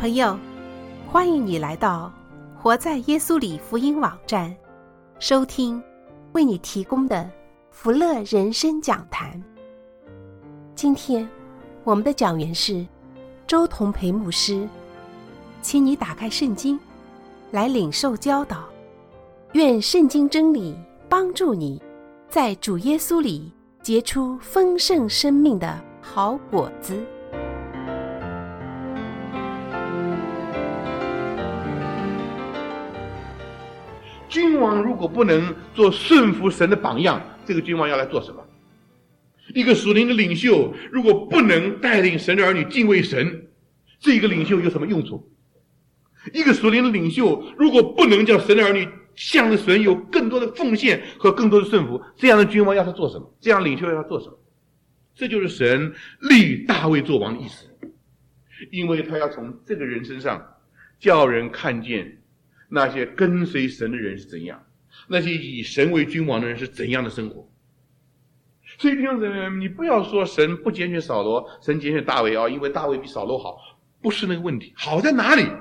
朋友，欢迎你来到活在耶稣里福音网站，收听为你提供的福乐人生讲坛。今天我们的讲员是周同培牧师，请你打开圣经来领受教导，愿圣经真理帮助你在主耶稣里结出丰盛生命的好果子。 君王如果不能做顺服神的榜样，这个君王要来做什么？一个属灵的领袖如果不能带领神的儿女敬畏神，这个领袖有什么用处？一个属灵的领袖如果不能叫神的儿女向着神有更多的奉献和更多的顺服，这样的君王要他做什么？这样领袖要他做什么？这就是神立大卫做王的意思，因为他要从这个人身上叫人看见那些跟随神的人是怎样，那些以神为君王的人是怎样的生活。所以弟兄姊妹，你不要说神不拣选扫罗，神拣选大卫因为大卫比扫罗好，不是那个问题。好在哪里？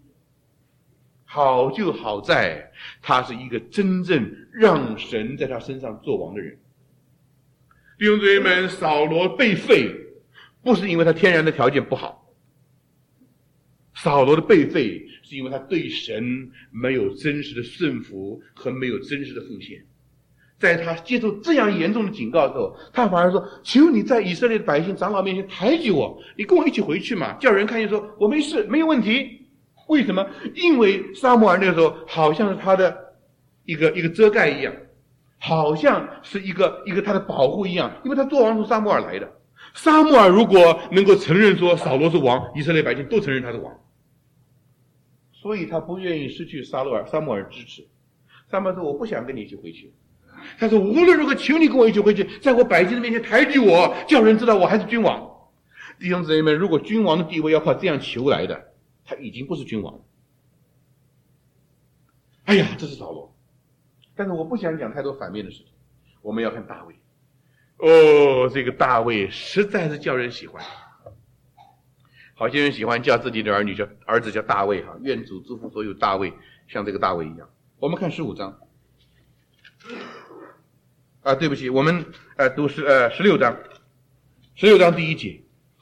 好就好在他是一个真正让神在他身上做王的人。弟兄姊妹们，扫罗被废不是因为他天然的条件不好，扫罗的被废是因为他对神没有真实的顺服和没有真实的奉献。在他接受这样严重的警告之后，他反而说，求你在以色列的百姓长老面前抬举我，你跟我一起回去嘛，叫人看见说我没事，没有问题。为什么？因为撒母耳那个时候好像是他的一个遮盖一样，好像是一个他的保护一样，因为他做王从撒母耳来的。撒母耳如果能够承认说扫罗是王，以色列百姓都承认他是王，所以他不愿意失去撒母耳支持。撒母耳说，我不想跟你一起回去。他说，无论如何求你跟我一起回去，在我百姓的面前抬举我，叫人知道我还是君王。弟兄姊妹们，如果君王的地位要靠这样求来的，他已经不是君王了。哎呀，这是扫罗。但是我不想讲太多反面的事情，我们要看大卫。这个大卫实在是叫人喜欢。好些人喜欢叫自己的儿子叫大卫哈，愿主祝福所有大卫，像这个大卫一样。我们看15章。对不起，我们读16章，16章第1节，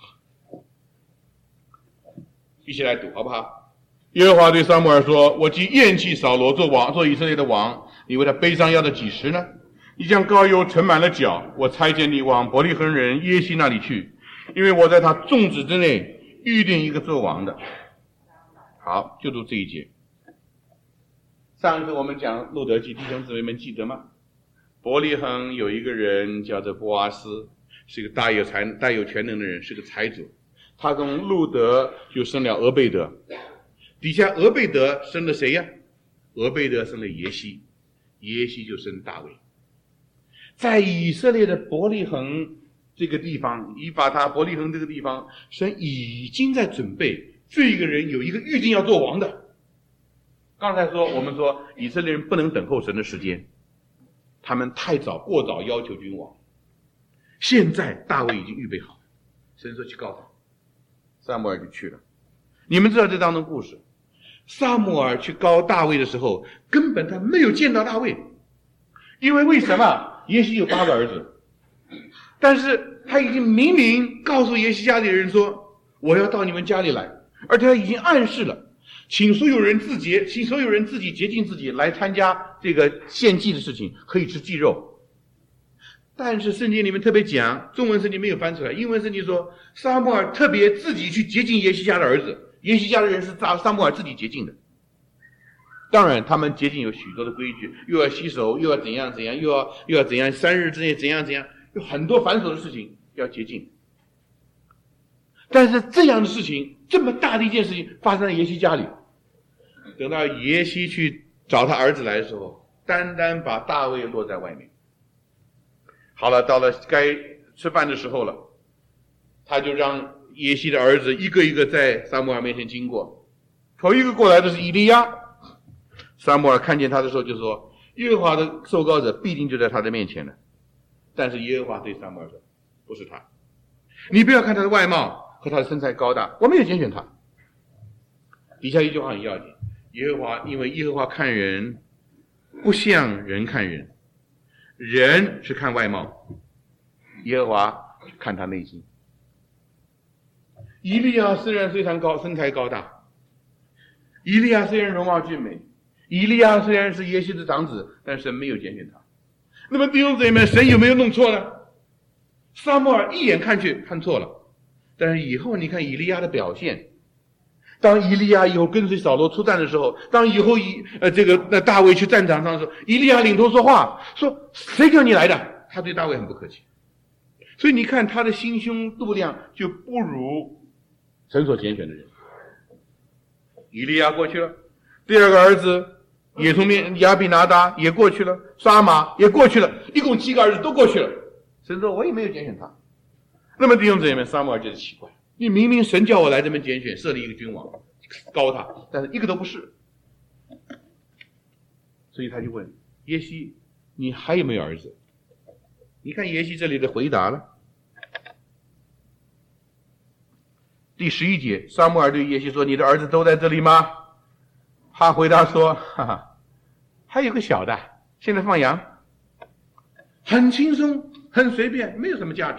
一起来读好不好？耶和华对撒母耳说，我既厌弃扫罗做以色列的王，你为他悲伤要到几时呢？你将膏油盛满了脚，我差遣你往伯利恒人耶西那里去，因为我在他众子之内预定一个做王的。好，就读这一节。上一次我们讲路得记，弟兄姊妹们记得吗？伯利恒有一个人叫做波阿斯，是一个大有全能的人，是个财主。他从路得就生了俄贝德，底下俄贝德生了谁呀？俄贝德生了耶西，耶西就生大卫。在以色列的伯利恒这个地方，伯利恒这个地方，神已经在准备这个人有一个预定要做王的。刚才我们说以色列人不能等候神的时间，他们过早要求君王。现在大卫已经预备好了，神说去告他，撒母耳就去了。你们知道这当中故事，撒母耳去告大卫的时候，根本他没有见到大卫，因为什么？耶西有8个儿子，但是他已经明明告诉耶西家里的人说，我要到你们家里来，而且他已经暗示了，请所有人自己洁净自己来参加这个献祭的事情，可以吃祭肉。但是圣经里面特别讲，中文圣经没有翻出来，英文圣经说撒母耳特别自己去洁净耶西家的儿子，耶西家的人是撒母耳自己洁净的。当然他们洁净有许多的规矩，又要洗手，又要怎样，又要怎样，3日之内怎样，有很多繁琐的事情要洁净。但是这样的事情，这么大的一件事情发生在耶西家里，等到耶西去找他儿子来的时候，单单把大卫落在外面。好了，到了该吃饭的时候了，他就让耶西的儿子一个一个在撒母耳面前经过。头一个过来的是以利亚，撒母耳看见他的时候就说，耶和华的受膏者必定就在他的面前了。但是耶和华对撒母耳说，不是他，你不要看他的外貌和他的身材高大，我没有拣选他。 底下一句话很要紧，因为耶和华看人不像人看人，人是看外貌，耶和华看他内心。以利亚虽然非常高，身材高大，以利亚虽然容貌俊美，以利亚虽然是耶西的长子，但神没有拣选他。那么弟兄姊妹们，神有没有弄错呢？撒母耳一眼看去看错了，但是以后你看以利亚的表现，当以利亚以后跟随扫罗出战的时候，当以后大卫去战场上的时候，以利亚领头说话，说谁叫你来的？他对大卫很不客气。所以你看他的心胸度量就不如神所拣选的人。以利亚过去了，第二个儿子也从亚比拿达也过去了，沙马也过去了，一共7个儿子都过去了。神说我也没有拣选他。那么弟兄姊妹们，撒母耳觉得奇怪，你明明神叫我来这边拣选，设立一个君王，高他，但是一个都不是。所以他就问耶西，你还有没有儿子？你看耶西这里的回答了。第11节，撒母耳对耶西说，你的儿子都在这里吗？他回答说，哈哈，还有个小的，现在放羊，很轻松很随便，没有什么价值。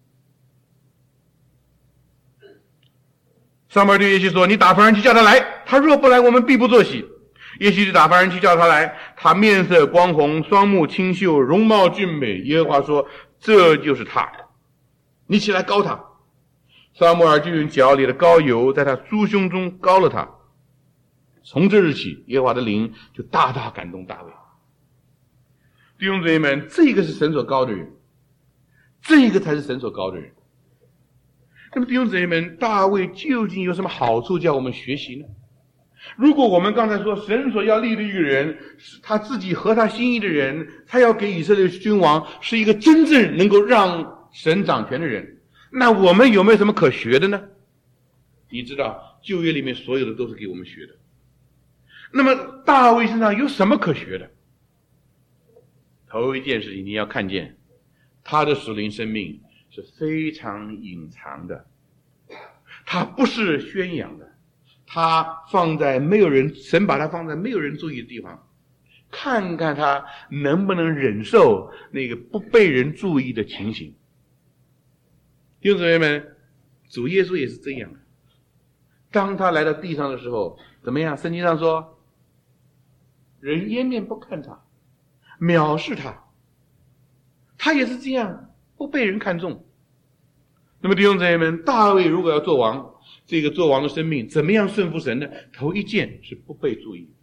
撒母耳对耶西说，你打发人去叫他来，他若不来，我们必不作喜。耶西就打发人去叫他来，他面色光红，双目清秀，容貌俊美。耶和华说，这就是他，你起来膏他。撒母耳就用脚里的膏油在他酥胸中膏了他。从这日起，耶和华的灵就大大感动大卫。弟兄姊妹们，这个是神所膏的人，这个才是神所膏的人。那么弟兄姊妹们，大卫究竟有什么好处叫我们学习呢？如果我们刚才说神所要立的一个人，他自己合他心意的人，他要给以色列君王，是一个真正能够让神掌权的人，那我们有没有什么可学的呢？你知道旧约里面所有的都是给我们学的。那么大卫身上有什么可学的？头一件事情你要看见，他的属灵生命是非常隐藏的，他不是宣扬的，他放在没有人，神把他放在没有人注意的地方，看看他能不能忍受那个不被人注意的情形。弟兄姊妹们，主耶稣也是这样的。当他来到地上的时候，怎么样？圣经上说，人掩面不看他，藐视他，他也是这样，不被人看重。那么弟兄姊妹们，大卫如果要做王，这个做王的生命怎么样顺服神呢？头一件是不被注意。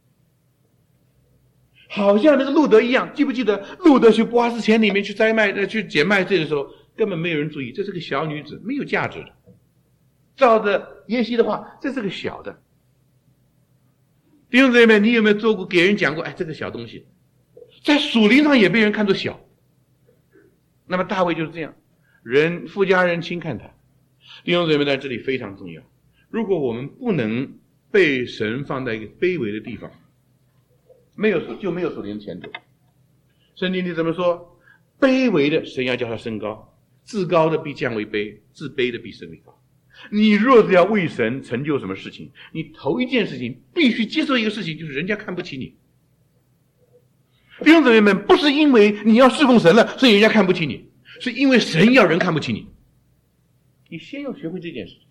好像那个路德一样，记不记得路德去波阿斯田里面去摘麦去捡麦穗的时候，根本没有人注意，这是个小女子，没有价值的。照着耶西的话，这是个小的。弟兄姊妹们，你有没有做过给人讲过，哎，这个小东西在属灵上也被人看作小？那么大卫就是这样，人富家人轻看他。弟兄姊妹们，在这里非常重要，如果我们不能被神放在一个卑微的地方，就没有属灵的前途。圣经里怎么说？卑微的神要叫他升高，自高的必降为卑，自卑的必升为高。你若是要为神成就什么事情，你头一件事情必须接受一个事情，就是人家看不起你。弟兄姊妹们，不是因为你要侍奉神了，所以人家看不起你，是因为神要人看不起你。你先要学会这件事。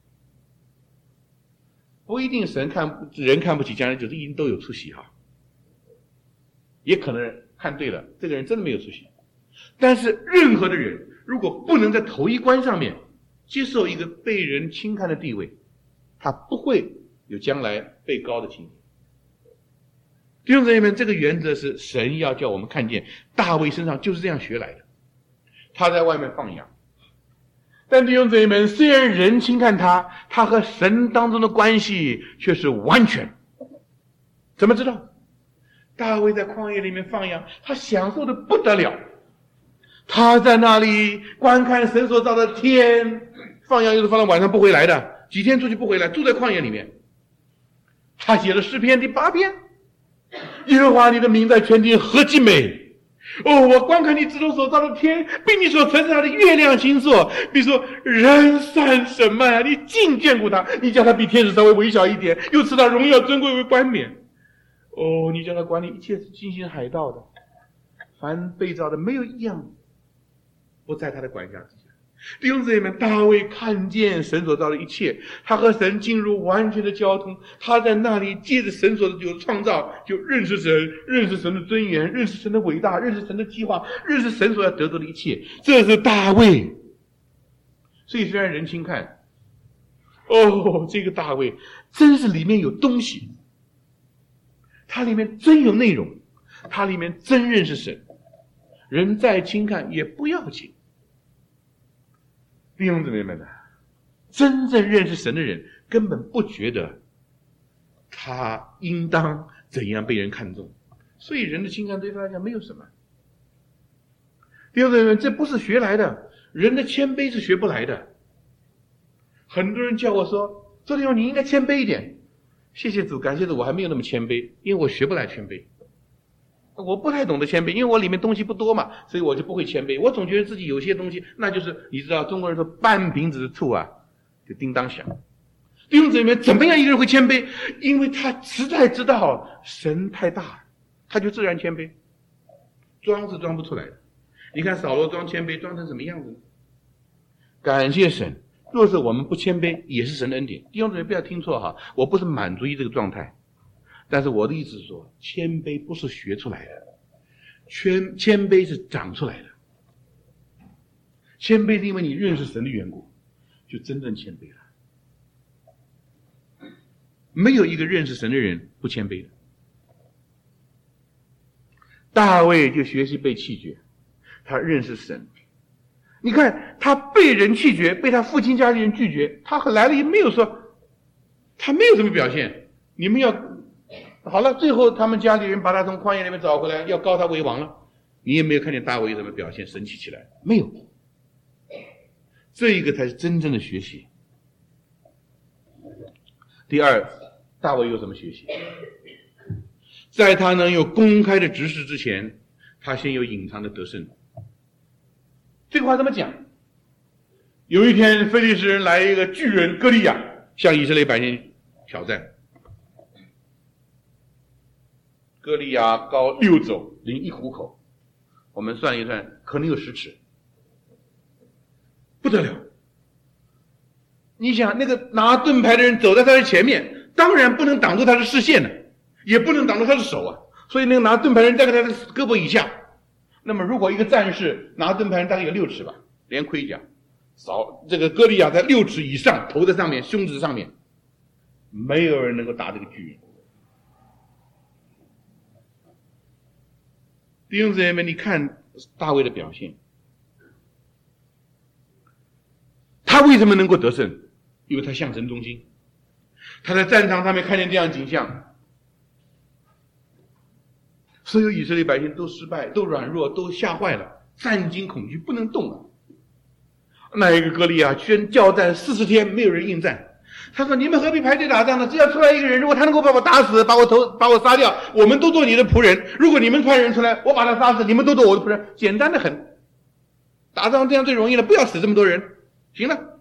不一定人看不起，将来就是一定都有出息哈。也可能看对了，这个人真的没有出息。但是任何的人，如果不能在头一关上面接受一个被人轻看的地位，他不会有将来被高的情形。弟兄姊妹们，这个原则是神要叫我们看见，大卫身上就是这样学来的。他在外面放羊，但弟兄姊妹们，虽然人轻看他，他和神当中的关系却是完全。怎么知道？大卫在旷野里面放羊，他享受的不得了。他在那里观看神所造的天，放羊又是放到晚上不回来的，几天出去不回来，住在旷野里面。他写了诗篇第8篇，耶和华你的名在全地何其美， 我观看你指头所造的天，并你所陈设他的月亮星座。你说人算什么呀？你尽眷顾他，你叫他比天使稍微微小一点，又赐他荣耀尊贵为冠冕。你叫他管理一切是精心海盗的，凡被造的没有一样不在他的管辖之下。弟兄姊妹们，大卫看见神所造的一切，他和神进入完全的交通，他在那里借着神所有创造，就认识神，认识神的尊严，认识神的伟大，认识神的计划，认识神所要得到的一切。这是大卫。所以虽然人轻看，这个大卫真是里面有东西，他里面真有内容，他里面真认识神，人再轻看也不要紧。弟兄姊妹们，真正认识神的人根本不觉得他应当怎样被人看重，所以人的轻看对他来讲没有什么。弟兄姊妹们，这不是学来的，人的谦卑是学不来的。很多人叫我说，周弟兄你应该谦卑一点。谢谢主，感谢主，我还没有那么谦卑，因为我学不来谦卑。我不太懂得谦卑，因为我里面东西不多嘛，所以我就不会谦卑。我总觉得自己有些东西，那就是你知道中国人说半瓶子的醋啊就叮当响。弟兄姊妹，怎么样一个人会谦卑？因为他实在知道神太大了，他就自然谦卑，装是装不出来的。你看扫罗装谦卑装成什么样子呢？感谢神，若是我们不谦卑也是神的恩典。弟兄姊妹不要听错哈，我不是满足于这个状态，但是我的意思是说，谦卑不是学出来的，谦卑是长出来的。谦卑是因为你认识神的缘故，就真正谦卑了。没有一个认识神的人不谦卑的。大卫就学习被弃绝，他认识神。你看他被人弃绝，被他父亲家里人拒绝，他来了也没有说，他没有什么表现。你们要好了，最后他们家里人把他从旷野里面找回来，要膏他为王了，你也没有看见大卫有什么表现，神奇起来没有。这一个才是真正的学习。第二，大卫有什么学习？在他能有公开的执事之前，他先有隐藏的得胜。这个话怎么讲？有一天非利士人来一个巨人歌利亚向以色列百姓挑战。歌利亚高6肘，零1虎口，我们算一算，可能有10尺，不得了。你想那个拿盾牌的人走在他的前面，当然不能挡住他的视线了，也不能挡住他的手啊，所以那个拿盾牌的人在他的胳膊以下。那么如果一个战士拿盾牌人大概有6尺吧，连盔甲，这个歌利亚在6尺以上，头在上面，胸子上面，没有人能够打这个巨人。弟兄姊妹们，你看大卫的表现，他为什么能够得胜？因为他向神忠心。他在战场上面看见这样景象，所有以色列百姓都失败，都软弱，都吓坏了，战惊恐惧，不能动了。那一个歌利亚叫战40天，没有人应战。他说：“你们何必排队打仗呢？只要出来一个人，如果他能够把我打死，把我杀掉，我们都做你的仆人。如果你们派人出来，我把他杀死，你们都做我的仆人，简单的很。打仗这样最容易了，不要死这么多人，行了。”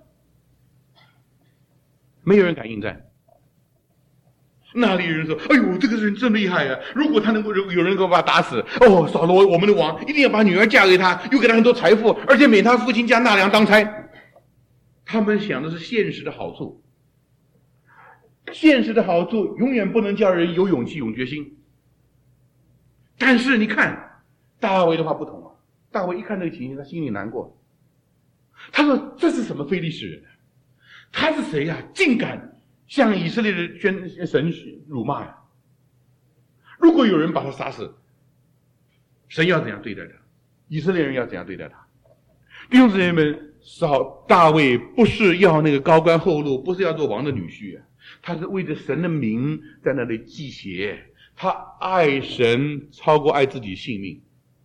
没有人敢应战。那里有人说：“哎呦，这个人真厉害呀！如果他能够有人能够把他打死，扫罗我们的王一定要把女儿嫁给他，又给他很多财富，而且免他父亲家纳粮当差。”他们想的是现实的好处。现实的好处永远不能叫人有勇气、有决心。但是你看大卫的话不同啊，大卫一看这个情形，他心里难过。他说：“这是什么非利士人啊？他是谁呀？竟敢向以色列的神辱骂呀！如果有人把他杀死，神要怎样对待他？以色列人要怎样对待他？”弟兄姊妹们，大卫不是要那个高官厚禄，不是要做王的女婿啊，他是为着神的名在那里祭邪，他爱神超过爱自己性命。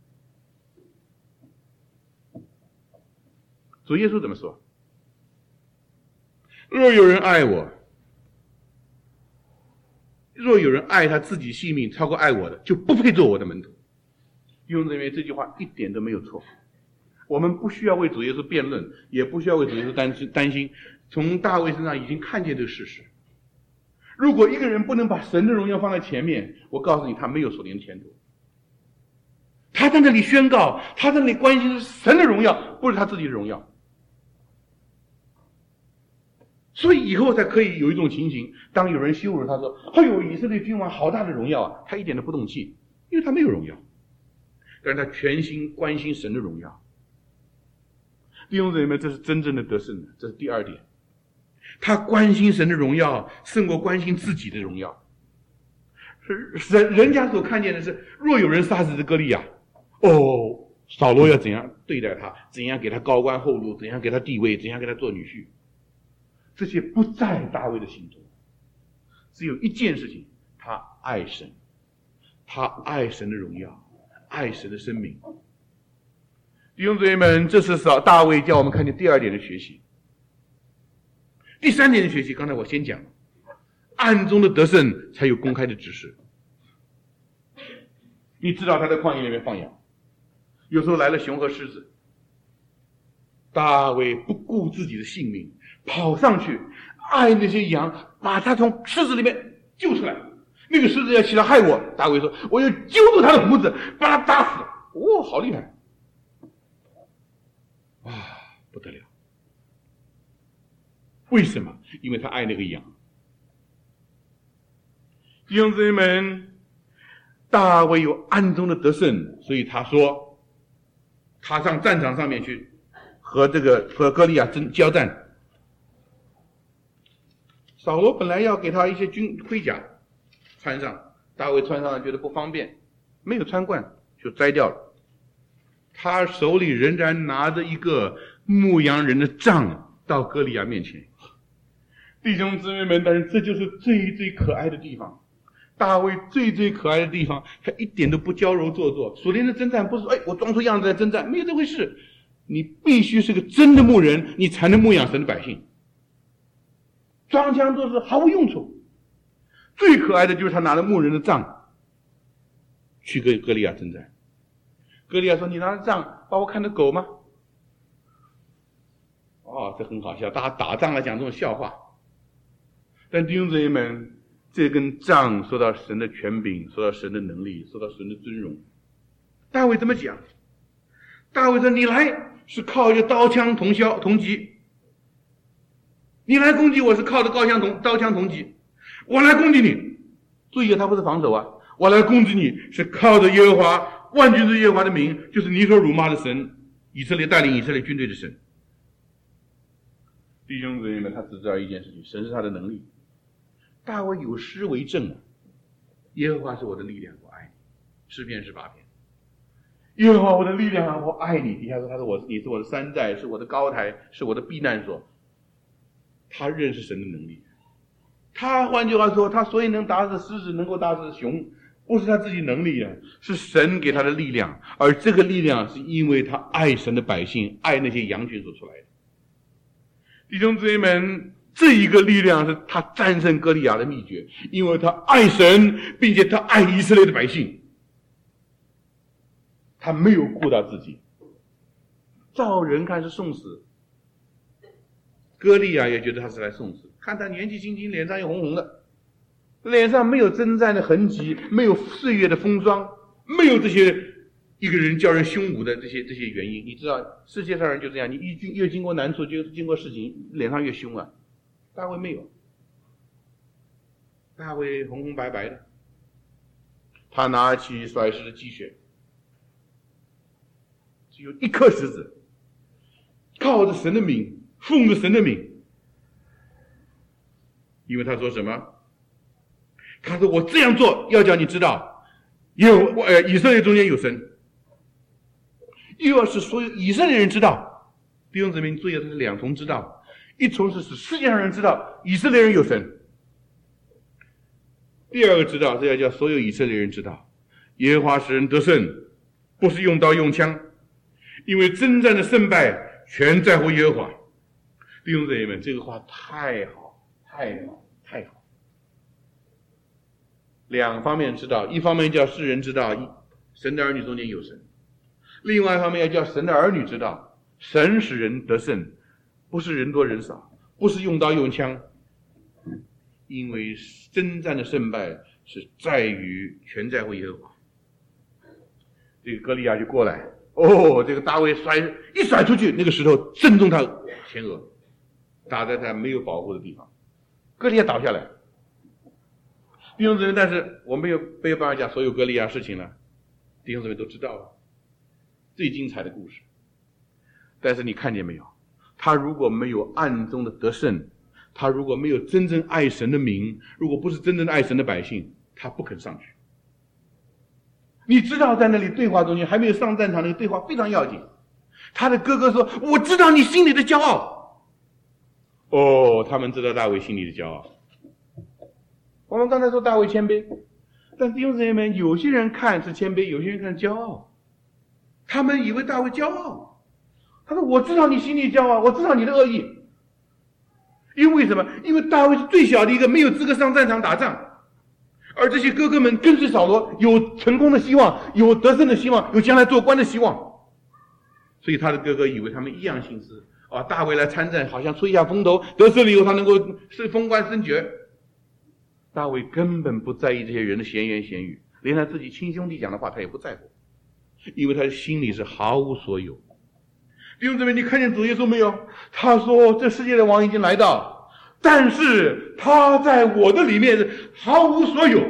主耶稣怎么说？若有人爱我，若有人爱他自己性命超过爱我的，就不配做我的门徒。 弟兄姊妹，这句话一点都没有错。我们不需要为主耶稣辩论，也不需要为主耶稣担心。从大卫身上已经看见这个事实。如果一个人不能把神的荣耀放在前面，我告诉你，他没有属灵的前途。他在那里宣告，他在那里关心的是神的荣耀，不是他自己的荣耀。所以以后才可以有一种情形，当有人羞辱他说：“哎呦，以色列君王好大的荣耀啊！”他一点都不动气，因为他没有荣耀，但是他全心关心神的荣耀。弟兄姊妹们，这是真正的得胜，这是第二点。他关心神的荣耀，胜过关心自己的荣耀。人家所看见的是，若有人杀死这歌利亚，扫罗要怎样对待他，怎样给他高官厚禄，怎样给他地位，怎样给他做女婿，这些不在大卫的心中。只有一件事情，他爱神，他爱神的荣耀，爱神的生命。弟兄姊妹们，这是大卫叫我们看见第二点的学习。第三点的学习，刚才我先讲了，暗中的得胜才有公开的指示。你知道他在旷野里面放羊，有时候来了熊和狮子，大卫不顾自己的性命，跑上去爱那些羊，把他从狮子里面救出来。那个狮子要起来害我，大卫说：“我要揪住他的胡子，把他打死。”好厉害！不得了。为什么？因为他爱那个羊。弟兄姊妹们，大卫有暗中的得胜，所以他说他上战场上面去和歌利亚交战。扫罗本来要给他一些盔甲穿上，大卫穿上了觉得不方便，没有穿惯就摘掉了。他手里仍然拿着一个牧羊人的杖到歌利亚面前。弟兄姊妹们，但是这就是最最可爱的地方。大卫最最可爱的地方，他一点都不娇柔做作。属灵的征战不是说我装出样子来征战，没有这回事。你必须是个真的牧人，你才能牧养神的百姓。装腔作势毫无用处。最可爱的就是他拿着牧人的杖去跟歌利亚征战。歌利亚说：“你拿着杖把我看成狗吗？”这很好笑，大家打仗来讲这种笑话。但弟兄姊妹们，这根杖说到神的权柄，说到神的能力，说到神的尊荣。大卫怎么讲？大卫说：“你来是靠着刀枪铜戟，你来攻击我是靠着刀枪铜戟，我来攻击你。注意，他不是防守啊，我来攻击你是靠着耶和华万军之耶和华的名，就是你所辱骂的神，以色列带领以色列军队的神。”弟兄姊妹们，他只知道一件事情，神是他的能力。大卫有诗为证啊，耶和华是我的力量，我爱你。诗篇18篇，耶和华我的力量，我爱你。底下说你是我的山寨，是我的高台，是我的避难所。他认识神的能力。他换句话说，他所以能打死狮子，能够打死熊，不是他自己能力啊，是神给他的力量。而这个力量是因为他爱神的百姓，爱那些羊群所出来的。弟兄姊妹们，这一个力量是他战胜歌利亚的秘诀，因为他爱神，并且他爱以色列的百姓。他没有顾到自己，照人看是送死，歌利亚也觉得他是来送死。看他年纪轻轻，脸上又红红的，脸上没有征战的痕迹，没有岁月的风霜，没有这些一个人叫人凶武的这些原因。你知道世界上人就这样，你越经过难处，就经过事情，脸上越凶啊。大卫没有，大卫红红白白的，他拿起甩石的击血，只有一颗石子，靠着神的名，奉着神的名。因为他说什么？他说我这样做要叫你知道，以色列中间有神，又要使所有以色列人知道。弟兄姊妹，注意，这是两重知道，一重是使世界上人知道以色列人有神，第二个知道是要叫所有以色列人知道，耶和华使人得胜，不是用刀用枪，因为征战的胜败全在乎耶和华。弟兄姊妹们，这个话太好，太好，太好。两方面知道，一方面叫世人知道神的儿女中间有神， 另外一方面要叫神的儿女知道，神使人得胜，不是人多人少，不是用刀用枪，因为征战的胜败是全在乎耶和华。这个歌利亚就过来，这个大卫一甩出去，那个石头正中他前额，打在他没有保护的地方，歌利亚倒下来。弟兄姊妹，但是我没有办法讲所有歌利亚事情了，弟兄姊妹都知道了最精彩的故事。但是你看见没有，他如果没有暗中的得胜，他如果没有真正爱神的民，如果不是真正的爱神的百姓，他不肯上去。你知道在那里对话中间还没有上战场，那个对话非常要紧。他的哥哥说，我知道你心里的骄傲。他们知道大卫心里的骄傲。我们刚才说大卫谦卑，但弟兄姊妹们，有些人看是谦卑，有些人看骄傲。他们以为大卫骄傲，他说我知道你心里骄傲，我知道你的恶意。因为什么？因为大卫是最小的一个，没有资格上战场打仗。而这些哥哥们跟随扫罗，有成功的希望，有得胜的希望，有将来做官的希望，所以他的哥哥以为他们一样心思大卫来参战，好像吹一下风头，得胜了以后他能够封官升爵。大卫根本不在意这些人的闲言闲语，连他自己亲兄弟讲的话他也不在乎，因为他的心里是毫无所有。弟兄姊妹，你看见主耶稣没有？他说这世界的王已经来到，但是他在我的里面是毫无所有。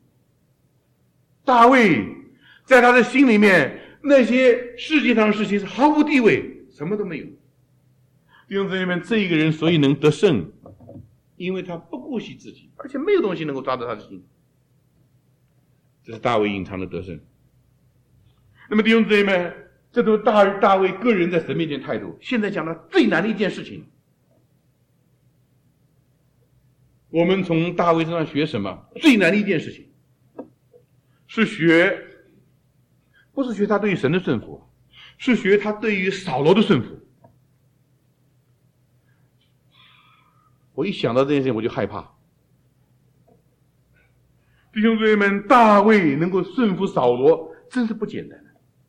大卫在他的心里面，那些世界上的事情是毫无地位，什么都没有。弟兄姊妹们，这一个人所以能得胜，因为他不顾惜自己，而且没有东西能够抓到他的心。这是大卫隐藏的得胜。那么弟兄姊妹们，这都是大卫个人在神面前态度。现在讲到最难的一件事情，我们从大卫身上学什么？最难的一件事情是不是学他对于神的顺服，是学他对于扫罗的顺服。我一想到这件事情我就害怕。弟兄姊妹们，大卫能够顺服扫罗真是不简单的。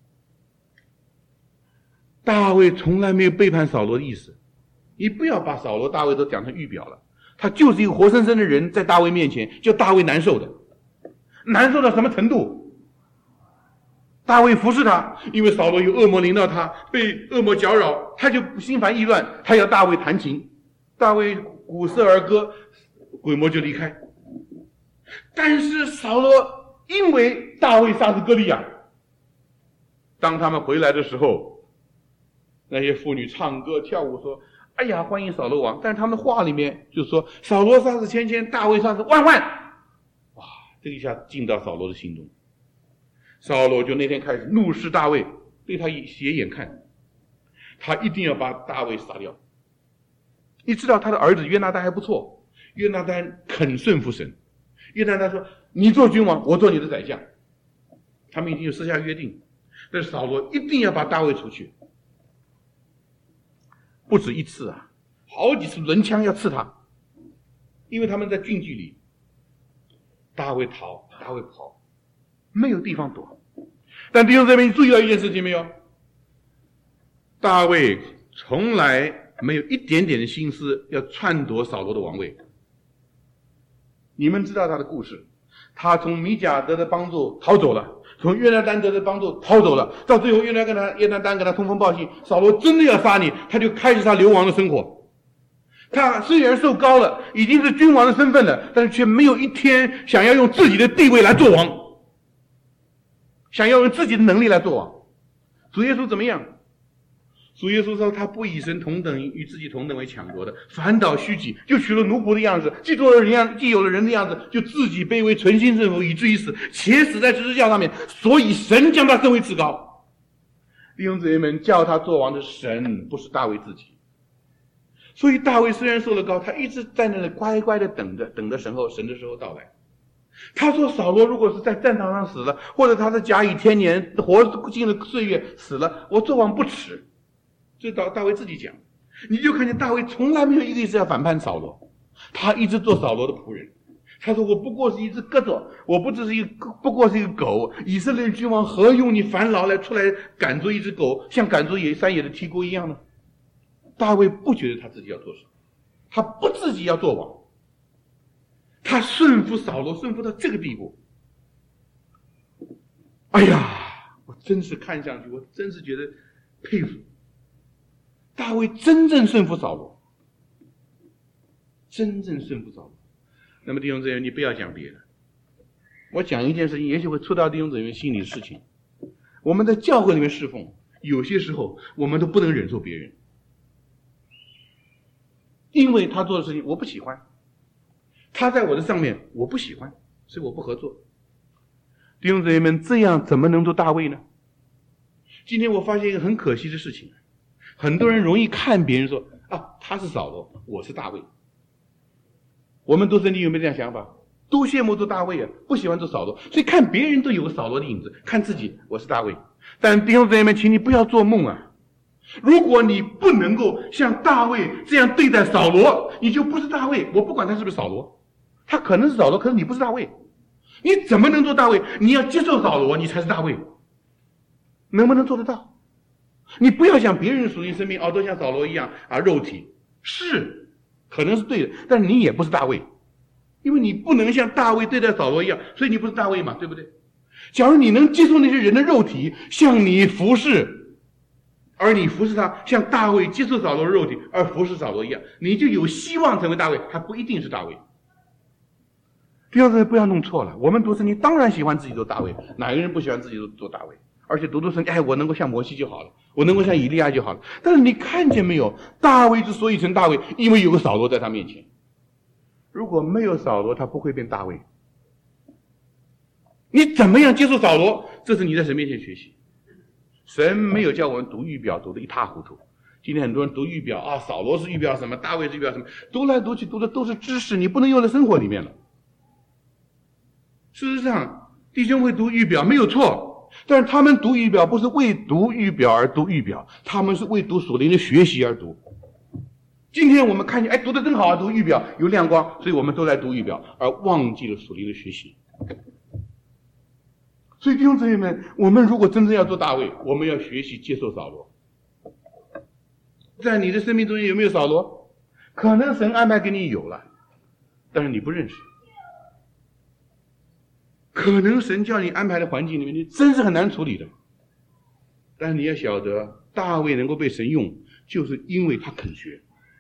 大卫从来没有背叛扫罗的意思。你不要把扫罗大卫都讲成预表了，他就是一个活生生的人，在大卫面前叫大卫难受的。难受到什么程度？大卫服侍他，因为扫罗有恶魔临到他，被恶魔搅扰，他就心烦意乱，他要大卫弹琴，大卫鼓瑟而歌，鬼魔就离开。但是扫罗因为大卫杀死歌利亚，当他们回来的时候，那些妇女唱歌跳舞说，哎呀，欢迎扫罗王。但是他们的话里面就说，扫罗杀死千千，大卫杀死万万。哇，这一下进到扫罗的心中。扫罗就那天开始怒视大卫，对他斜眼看，他一定要把大卫杀掉。你知道他的儿子约拿单还不错，约拿单肯顺服神。约拿单说，你做君王，我做你的宰相。他们已经有私下约定，但是扫罗一定要把大卫除去。不止一次啊，好几次抡枪要刺他，因为他们在郡距里。大卫逃，大卫跑，没有地方躲。但弟兄姊妹，你注意到一件事情没有？大卫从来没有一点点的心思要篡夺扫罗的王位。你们知道他的故事，他从米甲得的帮助逃走了，从约拿单得的帮助逃走了，到最后约拿单跟他通风报信，扫罗真的要杀你，他就开始他流亡的生活。他虽然受膏了，已经是君王的身份了，但是却没有一天想要用自己的地位来做王，想要用自己的能力来做王。主耶稣怎么样？主耶稣说，他不以神同等与自己同等为抢夺的，反倒虚己，就取了奴仆的样子，既有了人的样子，就自己卑微，存心顺服，以至于死，且死在十字架上面。所以神将他升为至高。弟兄姊妹们，叫他做王的神，不是大卫自己。所以大卫虽然受了膏，他一直在那里乖乖的等着神的时候到来。他说，扫罗如果是在战场上死了，或者他在甲乙天年活尽了岁月死了，我做王不迟。这大卫自己讲。你就看见大卫从来没有一个意思要反叛扫罗，他一直做扫罗的仆人， 他说我不过是一只鸽子，我不过是一个狗，以色列君王何用你烦劳来出来赶逐一只狗，像赶逐山野的鹈鹕一样呢？大卫不觉得他自己要做什么，他不自己要做王，他顺服扫罗，顺服到这个地步。哎呀，我真是看上去，我真是觉得佩服。大卫真正顺服扫罗，真正顺服扫罗。那么弟兄姊妹，你不要讲别的，我讲一件事情，也许会触到弟兄姊妹心里的事情。我们在教会里面侍奉，有些时候我们都不能忍受别人，因为他做的事情我不喜欢，他在我的上面我不喜欢，所以我不合作。弟兄姊妹们，这样怎么能做大卫呢？今天我发现一个很可惜的事情，很多人容易看别人说啊，他是扫罗，我是大卫。我们你有没有这样想法？都羡慕做大卫啊，不喜欢做扫罗，所以看别人都有个扫罗的影子，看自己我是大卫。但弟兄姊妹们，请你不要做梦啊！如果你不能够像大卫这样对待扫罗，你就不是大卫。我不管他是不是扫罗，他可能是扫罗，可是你不是大卫。你怎么能做大卫？你要接受扫罗，你才是大卫。能不能做得到？你不要想别人属灵生命都像扫罗一样肉体是可能是对的，但是你也不是大卫，因为你不能像大卫对待扫罗一样，所以你不是大卫嘛，对不对？假如你能接受那些人的肉体向你服侍，而你服侍他像大卫接受扫罗的肉体而服侍扫罗一样，你就有希望成为大卫，他不一定是大卫。弟兄姊妹，不要弄错了，我们读圣经当然喜欢自己做大卫，哪个人不喜欢自己做大卫？而且读圣经，我能够像摩西就好了，我能够像以利亚就好了。但是你看见没有，大卫之所以成大卫，因为有个扫罗在他面前。如果没有扫罗，他不会变大卫。你怎么样接受扫罗，这是你在神面前学习。神没有叫我们读预表读得一塌糊涂。今天很多人读预表扫罗是预表什么，大卫是预表什么，读来读去读的都是知识，你不能用在生活里面了。事实上，弟兄会读预表没有错，但是他们读预表不是为读预表而读预表，他们是为读属灵的学习而读。今天我们看见读得真好读预表有亮光，所以我们都来读预表，而忘记了属灵的学习。所以弟兄姊妹们，我们如果真正要做大卫，我们要学习接受扫罗。在你的生命中有没有扫罗？可能神安排给你有了，但是你不认识。可能神叫你安排的环境里面，你真是很难处理的。但是你要晓得，大卫能够被神用，就是因为他肯学。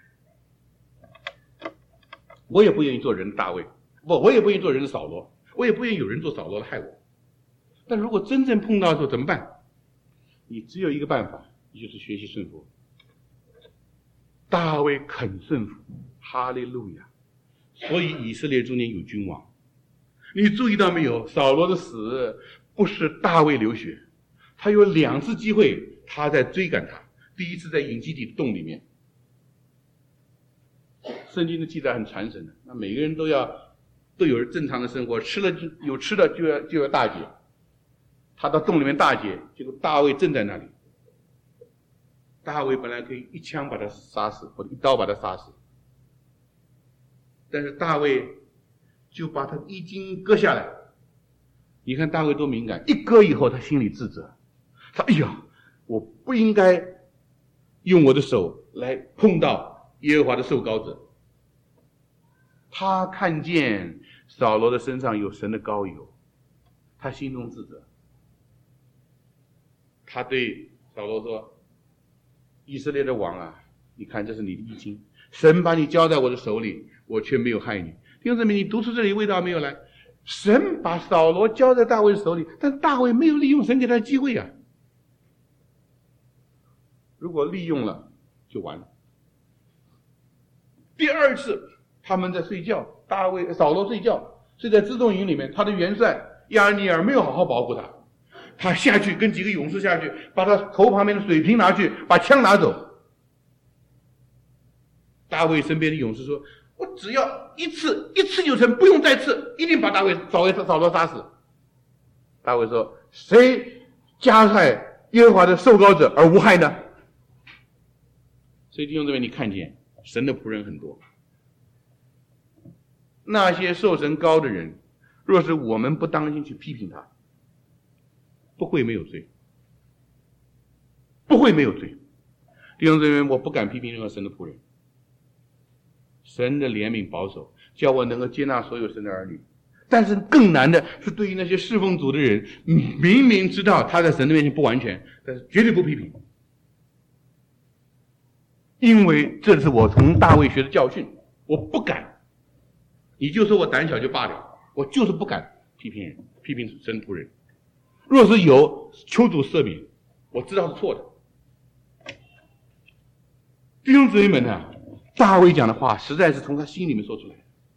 我也不愿意做人的大卫，我也不愿意做人的扫罗，我也不愿意有人做扫罗来害我。但如果真正碰到的时候怎么办？你只有一个办法，就是学习顺服。大卫肯顺服，哈利路亚！所以以色列中间有君王。你注意到没有？扫罗的死不是大卫流血，他有2次机会，他在追赶他。第一次在隐基底的洞里面，圣经的记载很传神的，那每个人都有正常的生活，有吃的就要大解。他到洞里面大解，结果大卫正在那里。大卫本来可以一枪把他杀死，或者一刀把他杀死，但是大卫就把他衣襟割下来。你看大卫多敏感，一割以后他心里自责，他哎呀，我不应该用我的手来碰到耶和华的受膏者。他看见扫罗的身上有神的膏油，他心中自责。他对扫罗说，以色列的王啊，你看这是你的衣襟，神把你交在我的手里，我却没有害你。弟兄姊妹，你读出这里味道没有来？神把扫罗交在大卫的手里，但大卫没有利用神给他的机会啊。如果利用了就完了。第2次他们在睡觉，扫罗睡觉，睡在辎重营里面，他的元帅亚尼尔没有好好保护他，他下去跟几个勇士下去，把他头旁边的水瓶拿去，把枪拿走。大卫身边的勇士说，我只要一次就成，不用再次，一定把扫罗杀死。大卫说，谁加害耶和华的受膏者而无害呢？所以弟兄姊妹，你看见神的仆人很多， 那些受神膏的人，若是我们不当心去批评他，不会没有罪，不会没有罪。弟兄姊妹，我不敢批评任何神的仆人。神的怜悯保守，叫我能够接纳所有神的儿女。但是更难的是对于那些侍奉主的人，明明知道他在神的面前不完全，但是绝对不批评。因为这是我从大卫学的教训，我不敢。你就说我胆小就罢了，我就是不敢批评神仆人。若是有，求主赦免，我知道是错的。弟兄姊妹们啊，大卫讲的话实在是从他心里面说出来的。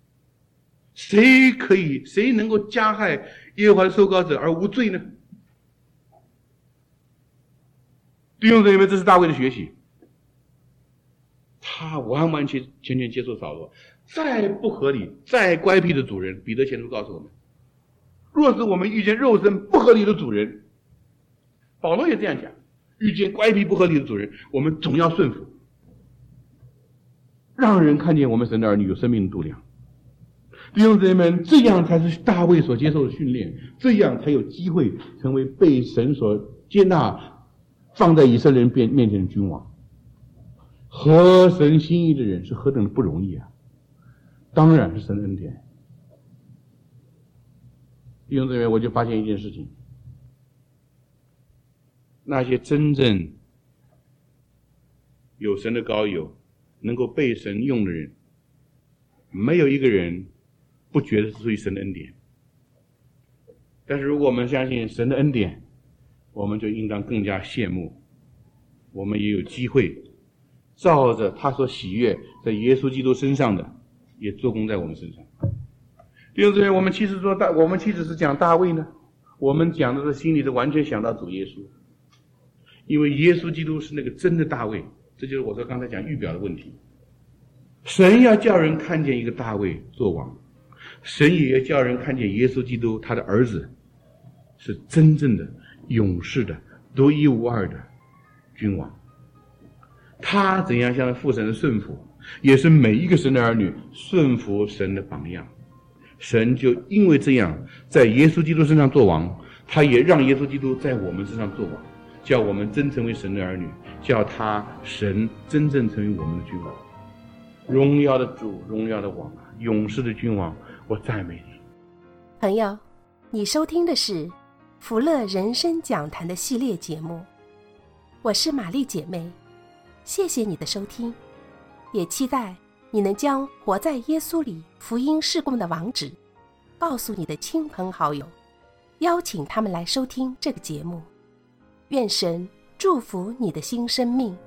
谁能够加害耶和华的受膏者而无罪呢？弟兄姊妹们，这是大卫的学习。他完完全全接受扫罗，再不合理、再乖僻的主人，彼得前书告诉我们，若是我们遇见肉身不合理的主人，保罗也这样讲，遇见乖僻不合理的主人，我们总要顺服，让人看见我们神的儿女有生命的度量。弟兄姊妹们，这样才是大卫所接受的训练，这样才有机会成为被神所接纳放在以色列人面前的君王。合神心意的人是何等的不容易啊！当然是神恩典。弟兄姊妹，我就发现一件事情，那些真正有神的膏油能够被神用的人，没有一个人不觉得是属于神的恩典。但是如果我们相信神的恩典，我们就应当更加羡慕，我们也有机会照着他所喜悦在耶稣基督身上的，也做工在我们身上。弟兄姊妹，我们其实是讲大卫呢，我们讲的是心里是完全想到主耶稣，因为耶稣基督是那个真的大卫，这就是我说刚才讲预表的问题。神要叫人看见一个大卫做王，神也要叫人看见耶稣基督他的儿子是真正的勇士的独一无二的君王。他怎样向父神的顺服，也是每一个神的儿女顺服神的榜样。神就因为这样在耶稣基督身上做王，他也让耶稣基督在我们身上做王，叫我们真成为神的儿女，叫他神真正成为我们的君王。荣耀的主，荣耀的王啊，勇士的君王，我赞美你。 朋友，你收听的是福乐人生讲坛的系列节目，我是玛丽姐妹，谢谢你的收听，也期待你能将活在耶稣里福音事工的网址告诉你的亲朋好友，邀请他们来收听这个节目。愿神祝福你的新生命。